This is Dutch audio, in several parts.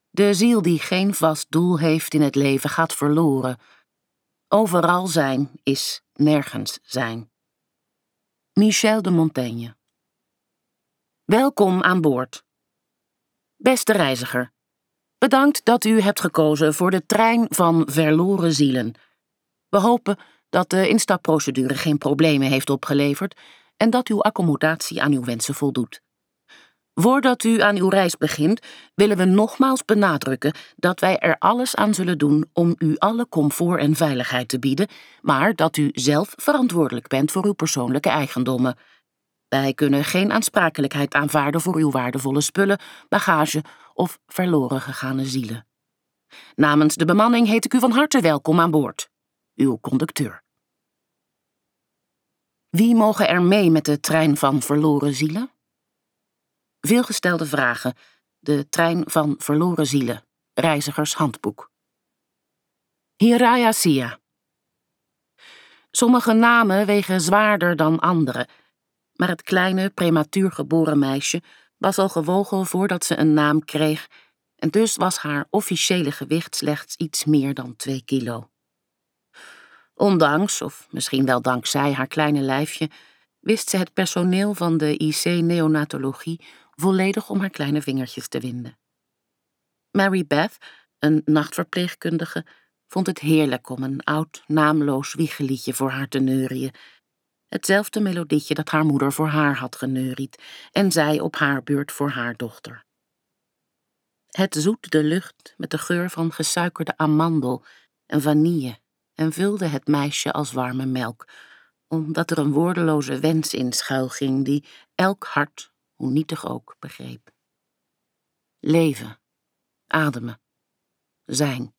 De ziel die geen vast doel heeft in het leven gaat verloren. Overal zijn is nergens zijn. Michel de Montaigne. Welkom aan boord. Beste reiziger, bedankt dat u hebt gekozen voor de trein van verloren zielen. We hopen dat de instapprocedure geen problemen heeft opgeleverd en dat uw accommodatie aan uw wensen voldoet. Voordat u aan uw reis begint, willen we nogmaals benadrukken dat wij er alles aan zullen doen om u alle comfort en veiligheid te bieden, maar dat u zelf verantwoordelijk bent voor uw persoonlijke eigendommen. Wij kunnen geen aansprakelijkheid aanvaarden voor uw waardevolle spullen, bagage of verloren gegane zielen. Namens de bemanning heet ik u van harte welkom aan boord. Uw conducteur. Wie mogen er mee met de trein van verloren zielen? Veelgestelde vragen. De trein van verloren zielen. Reizigershandboek. Hiraya Sia. Sommige namen wegen zwaarder dan andere, maar het kleine, prematuur geboren meisje was al gewogen voordat ze een naam kreeg en dus was haar officiële gewicht slechts iets meer dan 2 kilo. Ondanks, of misschien wel dankzij haar kleine lijfje, wist ze het personeel van de IC neonatologie volledig om haar kleine vingertjes te winden. Mary Beth, een nachtverpleegkundige, vond het heerlijk om een oud, naamloos wiegeliedje voor haar te neurien. Hetzelfde melodietje dat haar moeder voor haar had geneuried en zij op haar beurt voor haar dochter. Het zoette de lucht met de geur van gesuikerde amandel en vanille en vulde het meisje als warme melk, omdat er een woordeloze wens in schuilging die elk hart, hoe nietig ook, begreep. Leven, ademen, zijn.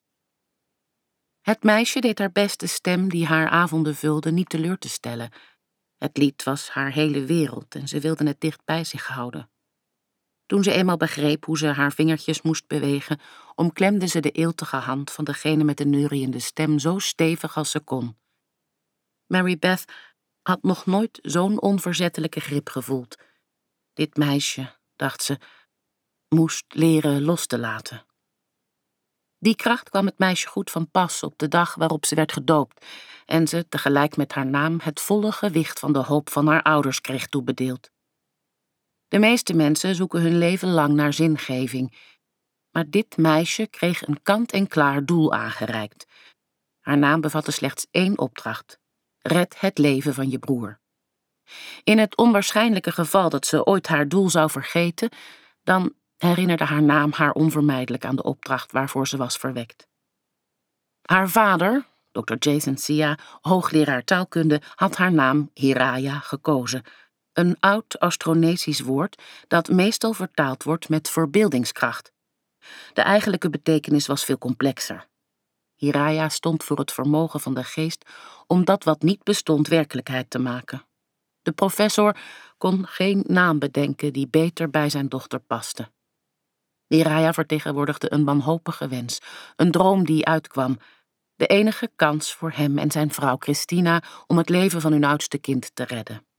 Het meisje deed haar beste stem die haar avonden vulde niet teleur te stellen. Het lied was haar hele wereld en ze wilde het dicht bij zich houden. Toen ze eenmaal begreep hoe ze haar vingertjes moest bewegen, omklemde ze de eeltige hand van degene met de neuriënde stem zo stevig als ze kon. Mary Beth had nog nooit zo'n onverzettelijke grip gevoeld. Dit meisje, dacht ze, moest leren los te laten. Die kracht kwam het meisje goed van pas op de dag waarop ze werd gedoopt en ze, tegelijk met haar naam, het volle gewicht van de hoop van haar ouders kreeg toebedeeld. De meeste mensen zoeken hun leven lang naar zingeving, maar dit meisje kreeg een kant-en-klaar doel aangereikt. Haar naam bevatte slechts 1 opdracht: red het leven van je broer. In het onwaarschijnlijke geval dat ze ooit haar doel zou vergeten, dan herinnerde haar naam haar onvermijdelijk aan de opdracht waarvoor ze was verwekt. Haar vader, Dr. Jason Sia, hoogleraar taalkunde, had haar naam Hiraya gekozen, een oud Austronesisch woord dat meestal vertaald wordt met verbeeldingskracht. De eigenlijke betekenis was veel complexer. Hiraya stond voor het vermogen van de geest om dat wat niet bestond werkelijkheid te maken. De professor kon geen naam bedenken die beter bij zijn dochter paste. Hiraya vertegenwoordigde een wanhopige wens, een droom die uitkwam, de enige kans voor hem en zijn vrouw Christina om het leven van hun oudste kind te redden.